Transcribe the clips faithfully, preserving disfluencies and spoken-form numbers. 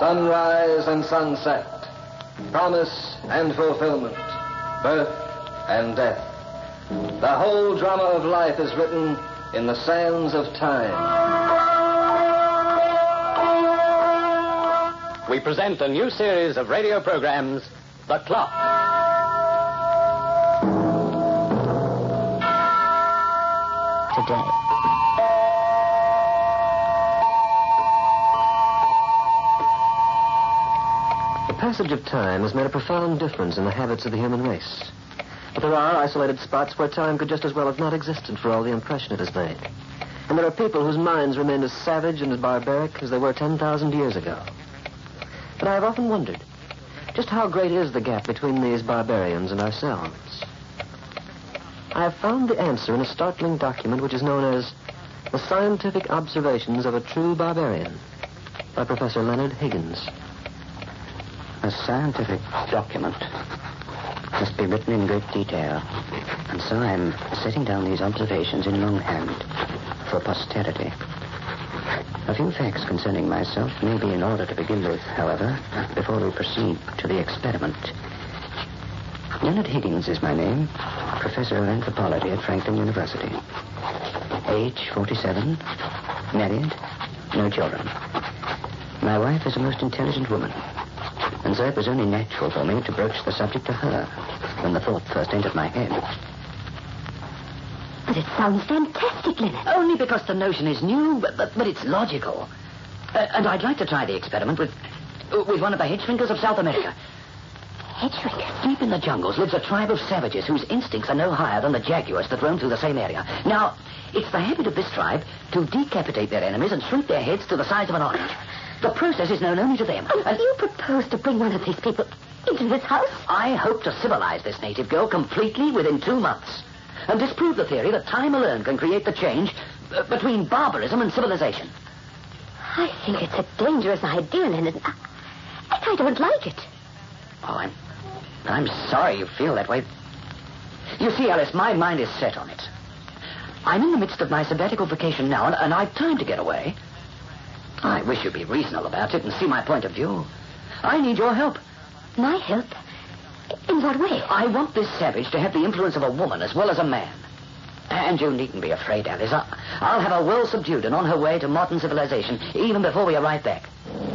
sunrise and sunset, promise and fulfillment, birth and death. The whole drama of life is written in the sands of time. We present a new series of radio programs, The Clock. Today. The passage of time has made a profound difference in the habits of the human race. But there are isolated spots where time could just as well have not existed for all the impression it has made. And there are people whose minds remain as savage and as barbaric as they were ten thousand years ago. But I have often wondered, just how great is the gap between these barbarians and ourselves? I have found the answer in a startling document which is known as The Scientific Observations of a True Barbarian by Professor Leonard Higgins. A scientific document must be written in great detail, and so I'm setting down these observations in longhand for posterity. A few facts concerning myself may be in order to begin with, however, before we proceed to the experiment. Leonard Higgins is my name, professor of anthropology at Franklin University. Age forty-seven, married, no children. My wife is a most intelligent woman, and so it was only natural for me to broach the subject to her when the thought first entered my head. But it sounds fantastic, Leonard. Only because the notion is new, but, but, but it's logical. Uh, and I'd like to try the experiment with with one of the hedge shrinkers of South America. Hedge shrinkers? Deep in the jungles lives a tribe of savages whose instincts are no higher than the jaguars that roam through the same area. Now, it's the habit of this tribe to decapitate their enemies and shrink their heads to the size of an orange. The process is known only to them. Oh, and you propose to bring one of these people into this house? I hope to civilize this native girl completely within two months. And disprove the theory that time alone can create the change uh, between barbarism and civilization. I think it's a dangerous idea, Leonard. I, I don't like it. Oh, I'm... I'm sorry you feel that way. You see, Alice, my mind is set on it. I'm in the midst of my sabbatical vacation now, and, and I've time to get away. I wish you'd be reasonable about it and see my point of view. I need your help. My help? In what way? I want this savage to have the influence of a woman as well as a man. And you needn't be afraid, Alice. I- I'll have her well subdued and on her way to modern civilization even before we arrive back.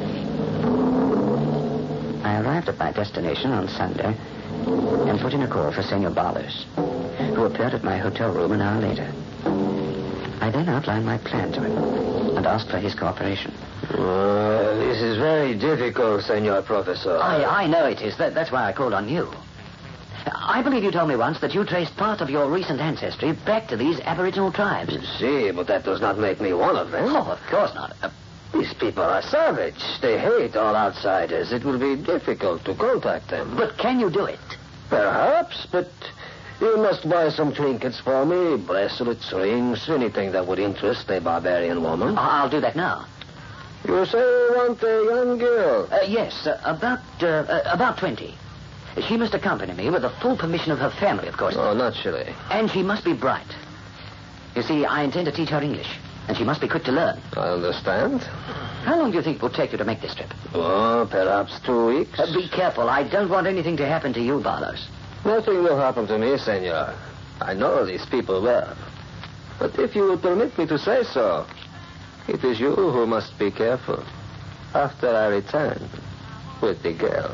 I arrived at my destination on Sunday and put in a call for Senor Barles, who appeared at my hotel room an hour later. I then outlined my plan to him and asked for his cooperation. Uh, this is very difficult, Senor Professor. I, I know it is. That, that's why I called on you. I believe you told me once that you traced part of your recent ancestry back to these aboriginal tribes. See, but that does not make me one of them. Oh, of course not. Uh, These people are savage. They hate all outsiders. It will be difficult to contact them. but can you do it? Perhaps, but you must buy some trinkets for me. Bracelets, rings, anything that would interest a barbarian woman. I'll do that now. You say you want a young girl. Uh, yes, uh, about uh, uh, about twenty. She must accompany me with the full permission of her family, of course. Oh, naturally. And she must be bright. You see, I intend to teach her English, and she must be quick to learn. I understand. How long do you think it will take you to make this trip? Oh, perhaps two weeks. Uh, be careful. I don't want anything to happen to you, Barlos. Nothing will happen to me, senor. I know these people well. But if you will permit me to say so, it is you who must be careful after I return with the girl.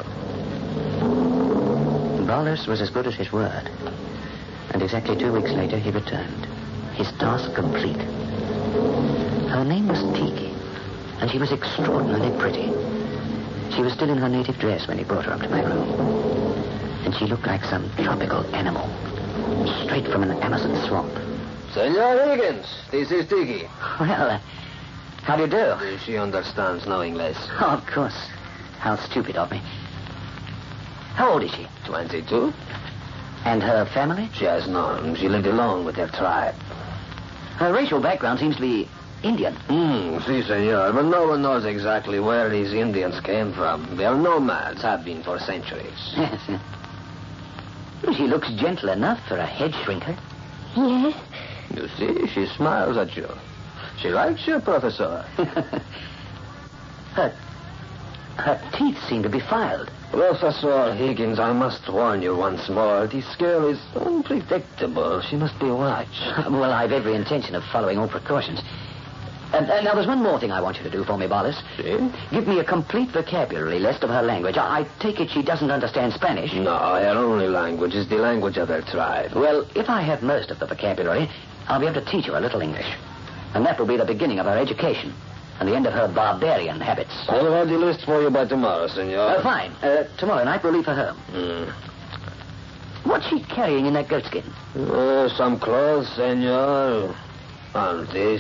Barlos was as good as his word. And exactly two weeks later, he returned, his task complete. Her name was Tiki, and she was extraordinarily pretty. She was still in her native dress when he brought her up to my room. And she looked like some tropical animal, straight from an Amazon swamp. Senor Higgins, this is Tiki. Well, uh, how do you do? She understands no English. Oh, of course. How stupid of me. How old is she? Twenty-two? And her family? She has none. She lived alone with her tribe. Her racial background seems to be Indian. Hmm, si, senor. But no one knows exactly where these Indians came from. They are nomads, have been for centuries. Yes. She looks gentle enough for a head shrinker. Yes? You see, she smiles at you. She likes you, Professor. her, Her teeth seem to be filed. Professor Higgins, I must warn you once more. This girl is unpredictable. She must be watched. Well, I've every intention of following all precautions. And uh, now, there's one more thing I want you to do for me, Wallace. See? Give me a complete vocabulary list of her language. I, I take it she doesn't understand Spanish. No, her only language is the language of her tribe. Well, if I have most of the vocabulary, I'll be able to teach her a little English. And that will be the beginning of her education and the end of her barbarian habits. I'll have the list for you by tomorrow, senor. Uh, fine. Uh, tomorrow night we'll leave for home. Mm. What's she carrying in that goatskin? Oh, some clothes, senor. And this.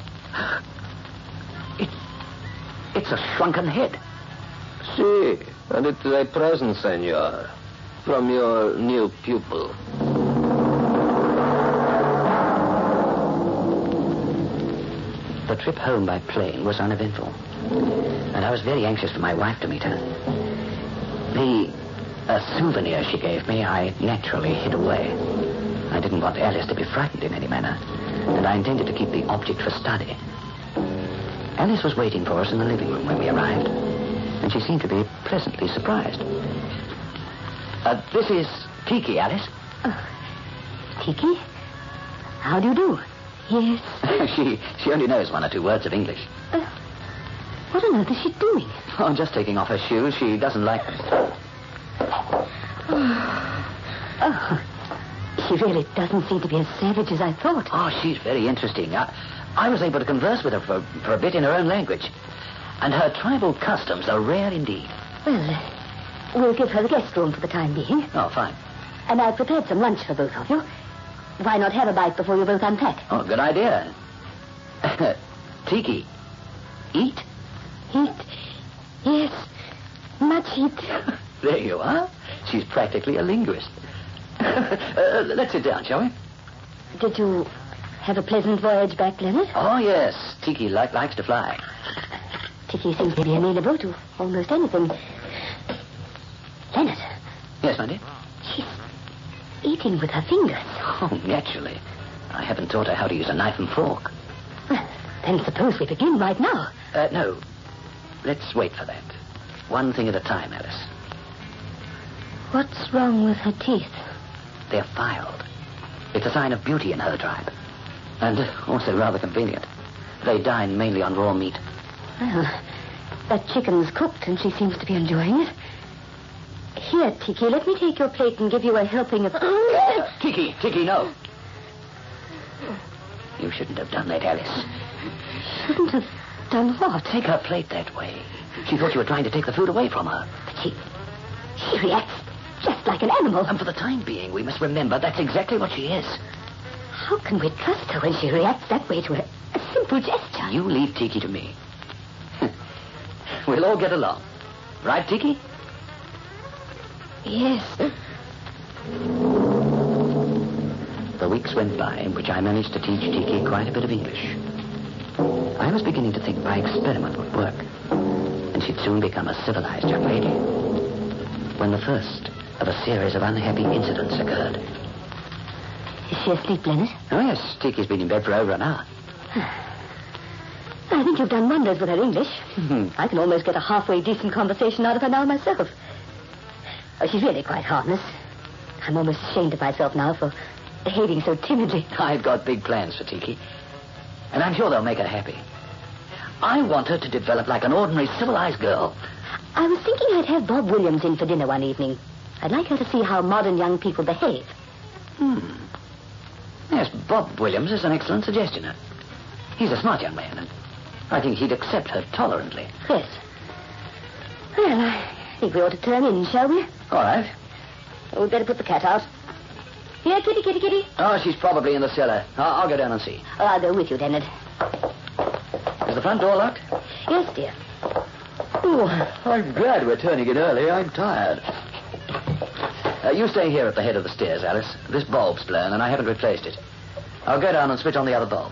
It, it's a shrunken head. See, and it is a present, senor, from your new pupil. The trip home by plane was uneventful, and I was very anxious for my wife to meet her. The uh, souvenir she gave me, I naturally hid away. I didn't want Alice to be frightened in any manner, and I intended to keep the object for study. Alice was waiting for us in the living room when we arrived, and she seemed to be pleasantly surprised. Uh, this is Tiki, Alice. Oh, Tiki? How do you do? Yes. she she only knows one or two words of English. Uh, what on earth is she doing? Oh, just taking off her shoes. She doesn't like them. Oh, she really doesn't seem to be as savage as I thought. Oh, she's very interesting. I, I was able to converse with her for, for a bit in her own language. And her tribal customs are rare indeed. Well, uh, we'll give her the guest room for the time being. Oh, fine. And I've prepared some lunch for both of you. Why not have a bite before you both unpack? Oh, good idea. Tiki, eat? Eat? Yes, much eat. There you are. She's practically a linguist. uh, let's sit down, shall we? Did you have a pleasant voyage back, Leonard? Oh, yes. Tiki li- likes to fly. Tiki seems to be amenable to almost anything. Leonard. Yes, my dear? She's eating with her fingers. Oh, naturally. I haven't taught her how to use a knife and fork. Well, then suppose we begin right now. Uh, no. Let's wait for that. One thing at a time, Alice. What's wrong with her teeth? They're filed. It's a sign of beauty in her tribe. And also rather convenient. They dine mainly on raw meat. Well, that chicken's cooked and she seems to be enjoying it. Here, Tiki, let me take your plate and give you a helping of... Tiki, Tiki, no. You shouldn't have done that, Alice. Shouldn't have done what? Take her plate that way. She thought you were trying to take the food away from her. But she... she reacts just like an animal. And for the time being, we must remember that's exactly what she is. How can we trust her when she reacts that way to a, a simple gesture? You leave Tiki to me. We'll all get along. Right, Tiki? Yes. The weeks went by in which I managed to teach Tiki quite a bit of English. I was beginning to think my experiment would work, and she'd soon become a civilized young lady. When the first of a series of unhappy incidents occurred. Is she asleep, Leonard? Oh, yes. Tiki's been in bed for over an hour. I think you've done wonders with her English. I can almost get a halfway decent conversation out of her now myself. Oh, she's really quite harmless. I'm almost ashamed of myself now for behaving so timidly. I've got big plans for Tiki, and I'm sure they'll make her happy. I want her to develop like an ordinary civilized girl. I was thinking I'd have Bob Williams in for dinner one evening. I'd like her to see how modern young people behave. Hmm. Yes, Bob Williams is an excellent suggestion. He's a smart young man, and I think he'd accept her tolerantly. Yes. Well, I think we ought to turn in, shall we? All right. Oh, we'd better put the cat out. Here, kitty, kitty, kitty. Oh, she's probably in the cellar. I'll, I'll go down and see. Oh, I'll go with you, Leonard. Is the front door locked? Yes, dear. Oh, I'm glad we're turning it early. I'm tired. Uh, you stay here at the head of the stairs, Alice. This bulb's blown, and I haven't replaced it. I'll go down and switch on the other bulb.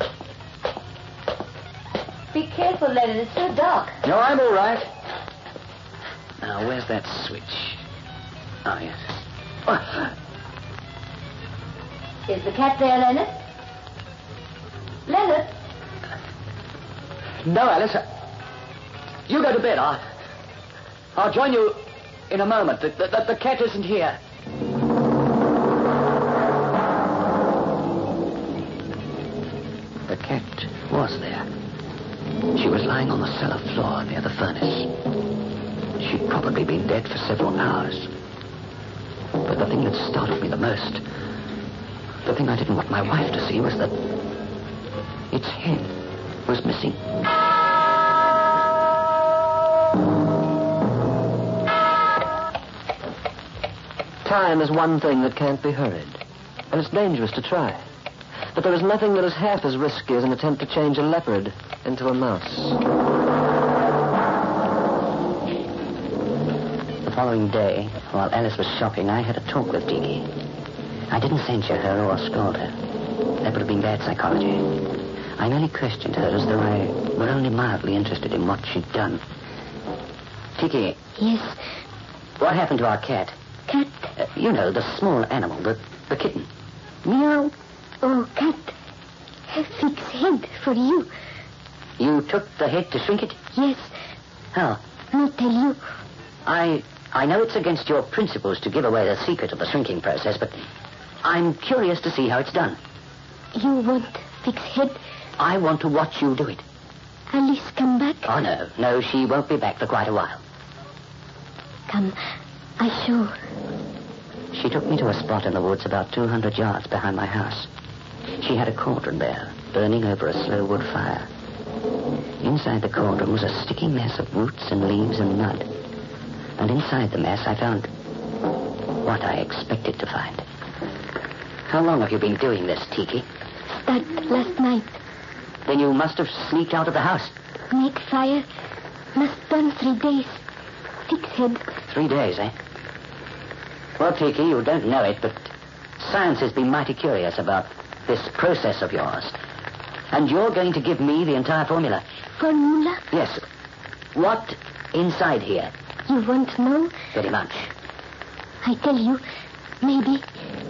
Be careful, Leonard. It's so dark. No, I'm all right. Now, where's that switch? Oh, yes. Oh. Is the cat there, Leonard? Leonard? No, Alice. You go to bed. I'll, I'll join you in a moment. The, the, the cat isn't here. The cat was there. She was lying on the cellar floor near the furnace. She'd probably been dead for several hours. But the thing that startled me the most, the thing I didn't want my wife to see, was that its head was missing. Time is one thing that can't be hurried, and it's dangerous to try. But there is nothing that is half as risky as an attempt to change a leopard into a mouse. The following day, while Alice was shopping, I had a talk with Tiki. I didn't censure her or scold her. That would have been bad psychology. I merely questioned her as though I were only mildly interested in what she'd done. Tiki. Yes? What happened to our cat? Cat? Uh, you know, the small animal, the, the kitten. Meow. Oh, cat. A fixed head for you. You took the head to shrink it? Yes. How? I'll tell you. I I know it's against your principles to give away the secret of the shrinking process, but I'm curious to see how it's done. You want fixed head? I want to watch you do it. Alice come back? Oh, no. No, she won't be back for quite a while. Come, I show. She took me to a spot in the woods about two hundred yards behind my house. She had a cauldron there, burning over a slow wood fire. Inside the cauldron was a sticky mess of roots and leaves and mud. And inside the mess I found what I expected to find. How long have you been doing this, Tiki? Start last night. Then you must have sneaked out of the house. Make fire. Must burn three days. Fixed head. Three days, eh? Well, Tiki, you don't know it, but science has been mighty curious about this process of yours. And you're going to give me the entire formula. Formula? Yes. What inside here? You want to know? Very much. I tell you, maybe.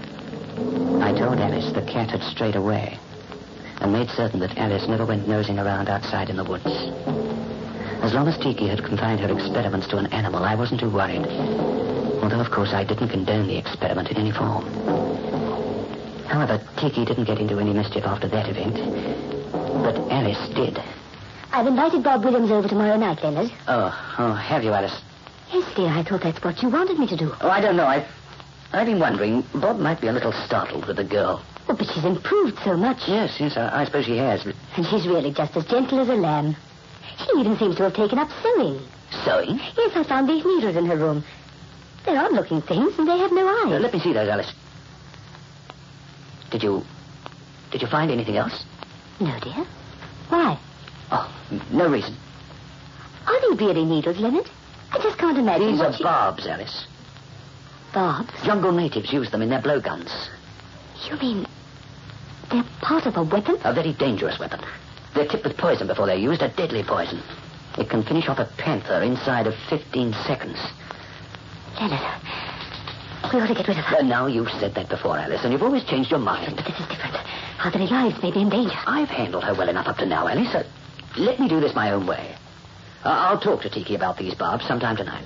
I told Alice the cat had strayed away and made certain that Alice never went nosing around outside in the woods. As long as Tiki had confined her experiments to an animal, I wasn't too worried. Although, of course, I didn't condone the experiment in any form. However, Tiki didn't get into any mischief after that event. But Alice did. I've invited Bob Williams over tomorrow night, Leonard. Oh, oh, have you, Alice? Yes, dear, I thought that's what you wanted me to do. Oh, I don't know. I've, I've been wondering. Bob might be a little startled with the girl. Oh, but she's improved so much. Yes, yes, I, I suppose she has. But... And she's really just as gentle as a lamb. She even seems to have taken up sewing. Sewing? Yes, I found these needles in her room. They're odd-looking things, and they have no eyes. Uh, let me see those, Alice. Did you... Did you find anything else? No, dear. Why? Oh, no reason. Are they really needles, Leonard? I just can't imagine These what are she... barbs, Alice. Barbs? Jungle natives use them in their blowguns. You mean they're part of a weapon? A very dangerous weapon. They're tipped with poison before they're used, a deadly poison. It can finish off a panther inside of fifteen seconds. Leonard, we ought to get rid of her. Uh, now, you've said that before, Alice, and you've always changed your mind. But this is different. Our very lives may be in danger. I've handled her well enough up to now, Alice. Uh, let me do this my own way. Uh, I'll talk to Tiki about these barbs sometime tonight.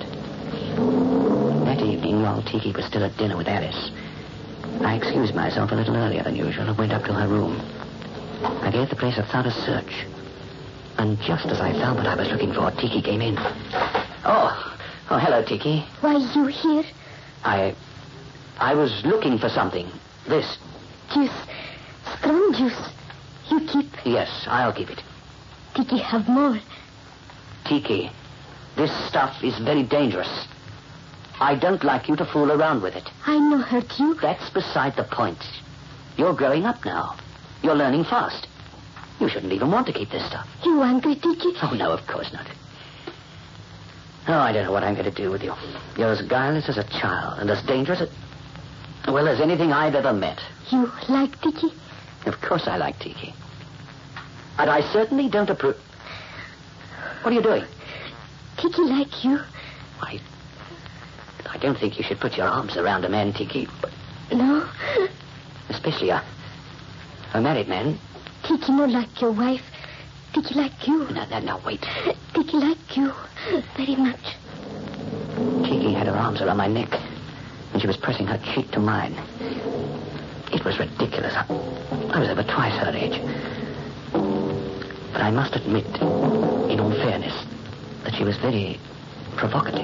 That evening, while Tiki was still at dinner with Alice, I excused myself a little earlier than usual and went up to her room. I gave the place a thorough search. And just as I found what I was looking for, Tiki came in. Oh, oh, hello, Tiki. Why, you here? I... I was looking for something. This. Juice. Strong juice. You keep. Yes, I'll keep it. Tiki have more. Tiki, this stuff is very dangerous. I don't like you to fool around with it. I no hurt you. That's beside the point. You're growing up now. You're learning fast. You shouldn't even want to keep this stuff. You angry, Tiki? Oh, no, of course not. Oh, I don't know what I'm going to do with you. You're as guileless as a child and as dangerous as... well, as anything I've ever met. You like Tiki? Of course I like Tiki. And I certainly don't approve... What are you doing? Tiki like you. I... I don't think you should put your arms around a man, Tiki. But... No? Especially a... a married man. Tiki no like your wife. Tiki like you. No, no, no, wait. Tiki like you very much. arms around my neck, and she was pressing her cheek to mine. It was ridiculous. I, I was over twice her age. But I must admit, in all fairness, that she was very provocative.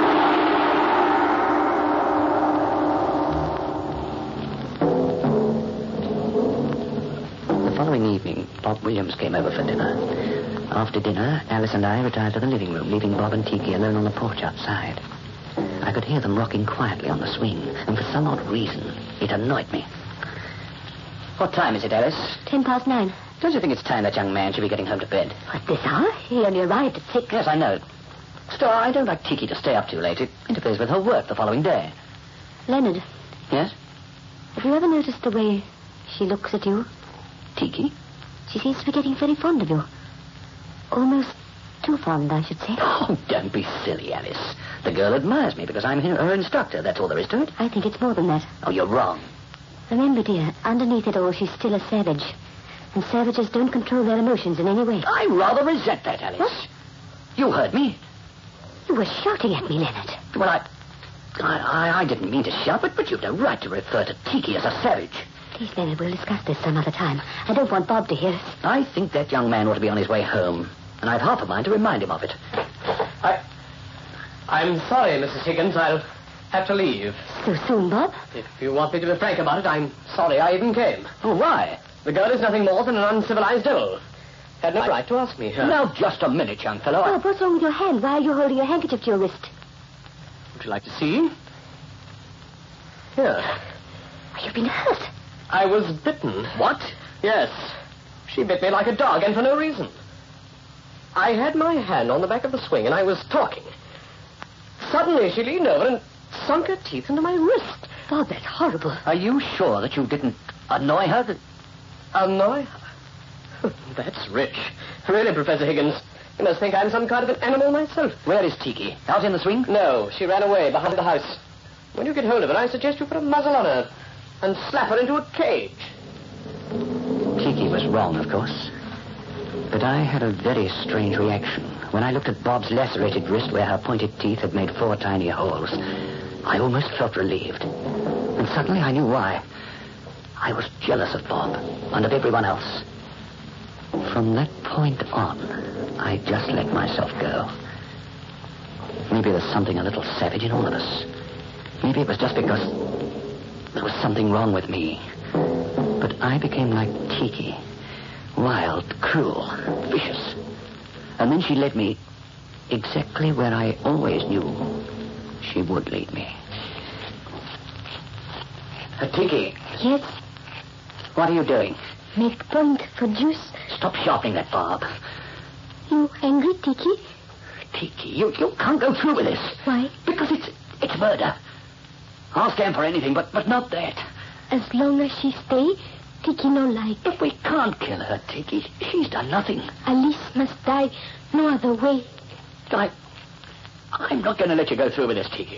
The following evening, Bob Williams came over for dinner. After dinner, Alice and I retired to the living room, leaving Bob and Tiki alone on the porch outside. I could hear them rocking quietly on the swing, and for some odd reason, it annoyed me. What time is it, Alice? Ten past nine. Don't you think it's time that young man should be getting home to bed? At this hour? He only arrived at six. Yes, I know. Still, I don't like Tiki to stay up too late. It interferes with her work the following day. Leonard. Yes? Have you ever noticed the way she looks at you? Tiki? She seems to be getting very fond of you. Almost too fond, I should say. Oh, don't be silly, Alice. The girl admires me because I'm her instructor. That's all there is to it. I think it's more than that. Oh, you're wrong. Remember, dear, underneath it all, she's still a savage. And savages don't control their emotions in any way. I rather resent that, Alice. What? You heard me. You were shouting at me, Leonard. Well, I... I, I didn't mean to shout, but, but you've no right to refer to Tiki as a savage. Please, Leonard, we'll discuss this some other time. I don't want Bob to hear us. I think that young man ought to be on his way home. And I've half a mind to remind him of it. I... I'm sorry, Missus Higgins. I'll have to leave. So soon, Bob? If you want me to be frank about it, I'm sorry I even came. Oh, why? The girl is nothing more than an uncivilized devil. Had no right to ask me. Huh? Now, just a minute, young fellow. I... Bob, what's wrong with your hand? Why are you holding your handkerchief to your wrist? Would you like to see? Here. You've been hurt. I was bitten. What? Yes. She bit me like a dog, and for no reason. I had my hand on the back of the swing, and I was talking. Suddenly, she leaned over and sunk her teeth into my wrist. Bob, that's horrible. Are you sure that you didn't annoy her? That... Annoy her? That's rich. Really, Professor Higgins. You must think I'm some kind of an animal myself. Where is Tiki? Out in the swing? No, she ran away behind the house. When you get hold of her, I suggest you put a muzzle on her and slap her into a cage. Tiki was wrong, of course. But I had a very strange reaction. When I looked at Bob's lacerated wrist where her pointed teeth had made four tiny holes, I almost felt relieved. And suddenly I knew why. I was jealous of Bob and of everyone else. From that point on, I just let myself go. Maybe there's something a little savage in all of us. Maybe it was just because there was something wrong with me. But I became like Tiki. Wild, cruel, vicious. And then she led me exactly where I always knew she would lead me. Uh, Tiki. Yes? What are you doing? Make point for juice. Stop sharpening that barb. You angry, Tiki? Tiki, you, you can't go through with this. Why? Because it's it's murder. I'll stand for anything, but, but not that. As long as she stay, Tiki no like. But we can't kill her, Tiki. She's done nothing. Alice must die no other way. I, I'm not going to let you go through with this, Tiki.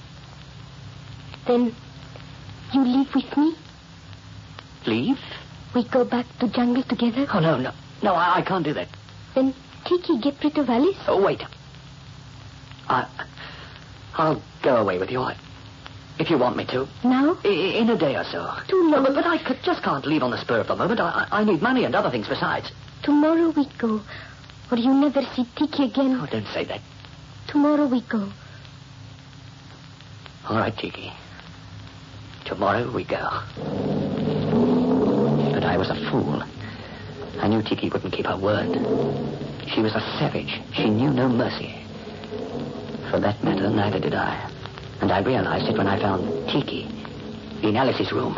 Then you leave with me? Leave? We go back to jungle together? Oh, no, no. No, I, I can't do that. Then Tiki get rid of Alice? Oh, wait. I, I'll go away with you, if you want me to. Now? I, in a day or so. Too long. But, but I could, just can't leave on the spur of the moment. I, I need money and other things besides. Tomorrow we go. Or you never see Tiki again. Oh, don't say that. Tomorrow we go. All right, Tiki. Tomorrow we go. But I was a fool. I knew Tiki wouldn't keep her word. She was a savage. She knew no mercy. For that matter, neither did I. And I realized it when I found Tiki in Alice's room.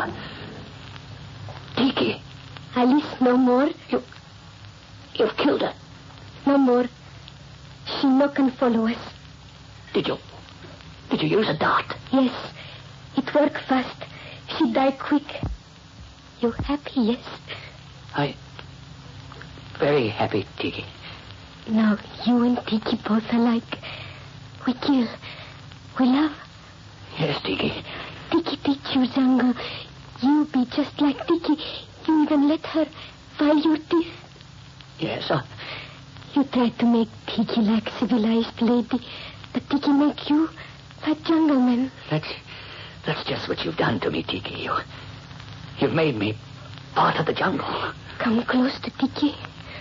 Tiki! Alice no more? You... You've killed her. No more. She no can follow us. Did you... Did you use a dart? Yes. It work fast. She die quick. You happy, yes? I... Very happy, Tiki. Now you and Tiki both alike. We kill. We love. Yes, Tiki. Tiki teach you jungle. You be just like Tiki. You even let her file your teeth. Yes, I... You try to make Tiki like civilized lady, but Tiki make you That jungle men. That's, that's just what you've done to me, Tiki. You, you've made me part of the jungle. Come close to Tiki.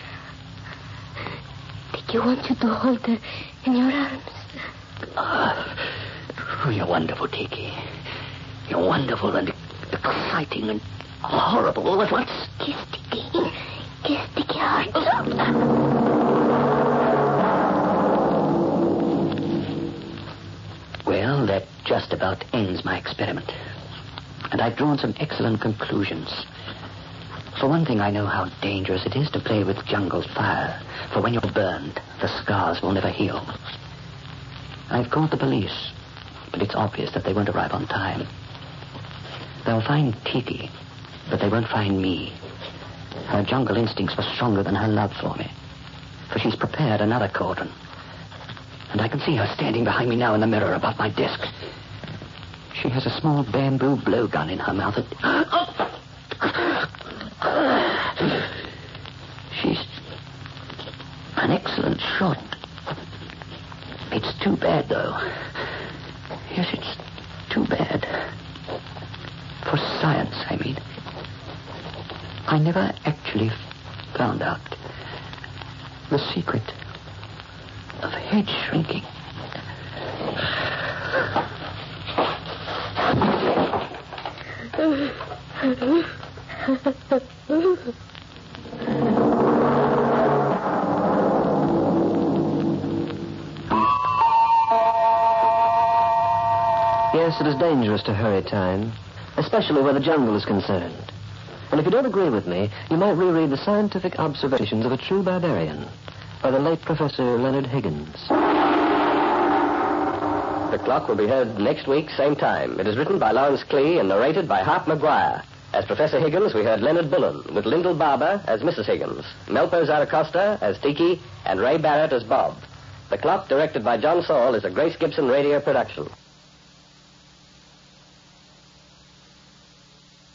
Tiki wants you to hold her in your arms. Oh, you're wonderful, Tiki. You're wonderful and exciting and horrible all at once. Kiss Tiki. Kiss Tiki hard. Well, that just about ends my experiment. And I've drawn some excellent conclusions. For one thing, I know how dangerous it is to play with jungle fire. For when you're burned, the scars will never heal. I've called the police, but it's obvious that they won't arrive on time. They'll find Tiki, but they won't find me. Her jungle instincts were stronger than her love for me. For she's prepared another cauldron. And I can see her standing behind me now in the mirror above my desk. She has a small bamboo blowgun in her mouth. And... She's an excellent shot. It's too bad, though. Yes, it's too bad. For science, I mean. I never actually found out the secret of head shrinking. Yes, it is dangerous to hurry time, especially where the jungle is concerned. And if you don't agree with me, you might reread the scientific observations of a true barbarian by the late Professor Leonard Higgins. The Clock will be heard next week, same time. It is written by Lawrence Klee and narrated by Hart McGuire. As Professor Higgins, we heard Leonard Bullen, with Lyndall Barber as Missus Higgins, Melpo Zaracosta as Tiki, and Ray Barrett as Bob. The Clock, directed by John Saul, is a Grace Gibson radio production.